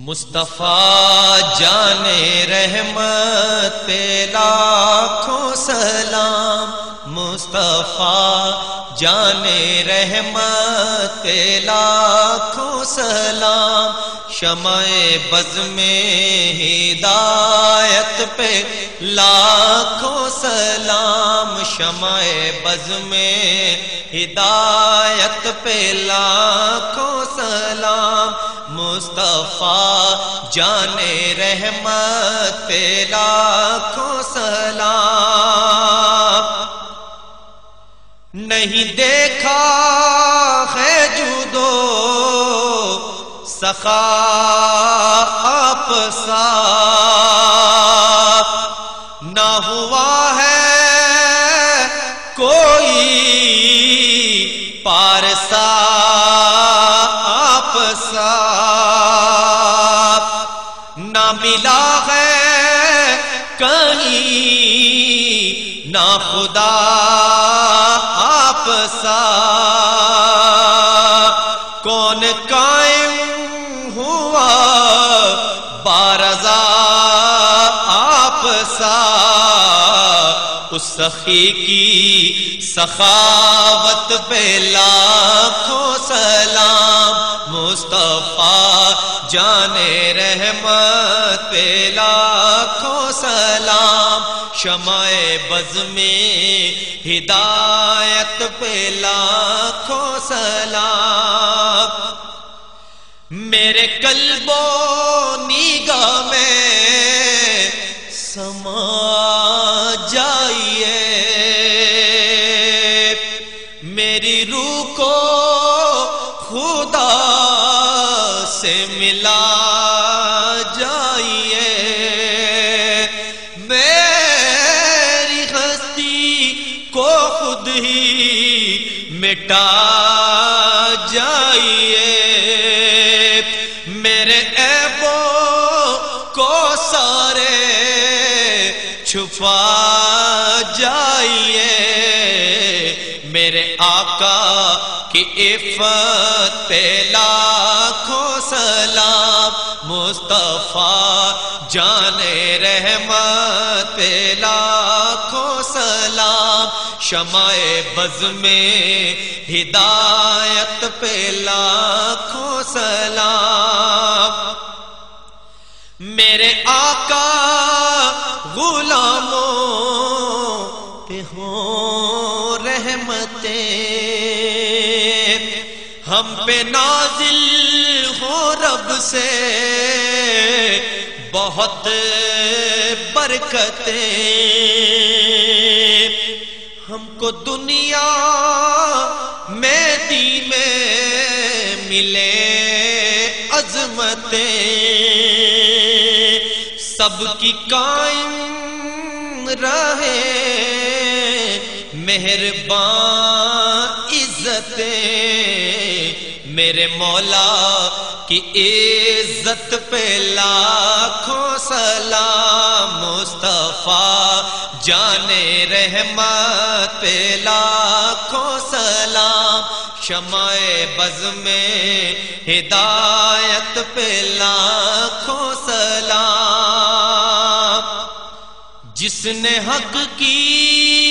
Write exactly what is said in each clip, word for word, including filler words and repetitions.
مصطفیٰ جان رحمت پہ لاکھوں سلام، مصطفیٰ جان رحمت پہ لاکھوں سلام، شمع بز میں ہدایت پہ لاکھوں سلام، شمع بز میں ہدایت پہ لاکھوں سلام، مصطفیٰ جان رحمت پہ لاکھوں سلام۔ نہیں دیکھا ہے جودو سخا آپ سا، نہ ہوا ہے کوئی پارسا آپ سا، نہ ملا ہے کہیں نہ خدا آپ سا، کون قائم ہوا بارضا آپ سا، اس سخی کی سخاوت پہ لاکھوں سلام، مصطفیٰ جان رحمت پہ لاکھوں سلام، شمع بز میں ہدایت پہ لاکھوں سلام، میرے قلب و نگاہ میں سما جائیے، میری روح کو خدا سے ملا جائیے، میری ہستی کو خود ہی مٹا جائیے، میرے عیبوں کو سارے چھپا جائیے، میرے آقا کی عفت پہ لاکھوں سلام، مصطفیٰ جان رحمت پہ لاکھوں سلام، شمع بز میں ہدایت پہ لاکھوں سلام، میرے آقا غلاموں پہ ہوں رحمتیں، ہم پہ نازل ہو رب سے بہت برکتیں، ہم کو دنیا میں دین میں ملے عظمتیں، سب کی قائم رہے مہربان عزتیں، میرے مولا کی عزت پہ لاکھوں سلام، مصطفیٰ جان رحمت پہ لاکھوں سلام، شمع بز میں ہدایت پہ لاکھوں سلام، جس نے حق کی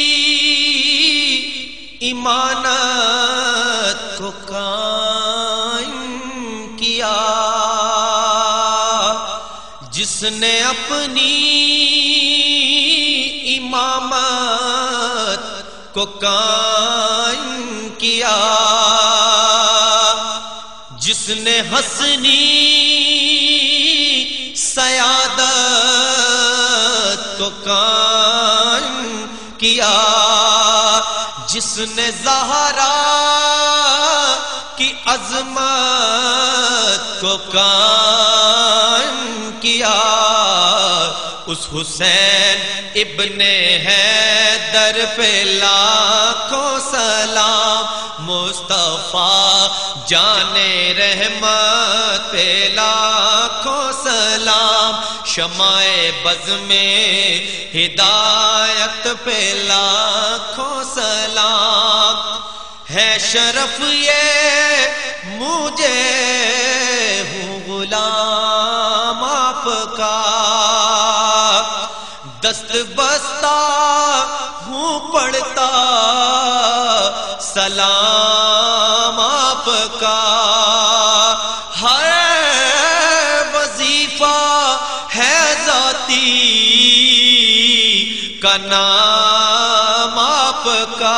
امانت کو قائم کیا، جس نے اپنی امامت کو قائم کیا، جس نے حسنی سیادت کو قائم کیا، جس نے زہرا کی عظمت کو قائم کیا، اس حسین ابن حیدر پہ لاکھوں سلام، مصطفیٰ جان رحمت پہ لاکھوں سلام، شمع بز میں ہدایت پہ لاکھوں سلام، ہے شرف یہ مجھے ہوں غلام کا دست بستہ ہوں پڑھتا سلام آپ کا ہے وظیفہ ہے ذاتی کا نام آپ کا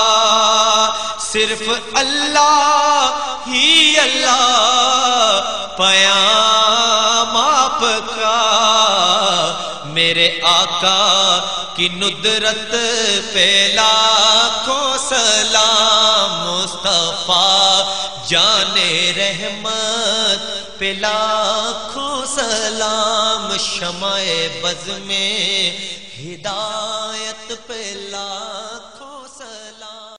صرف اللہ ہی اللہ پیام آپ کا میرے آقا کی ندرت پہ لاکھوں سلام مصطفیٰ جان رحمت پہ لاکھوں سلام شمع بز میں ہدایت پہ لاکھوں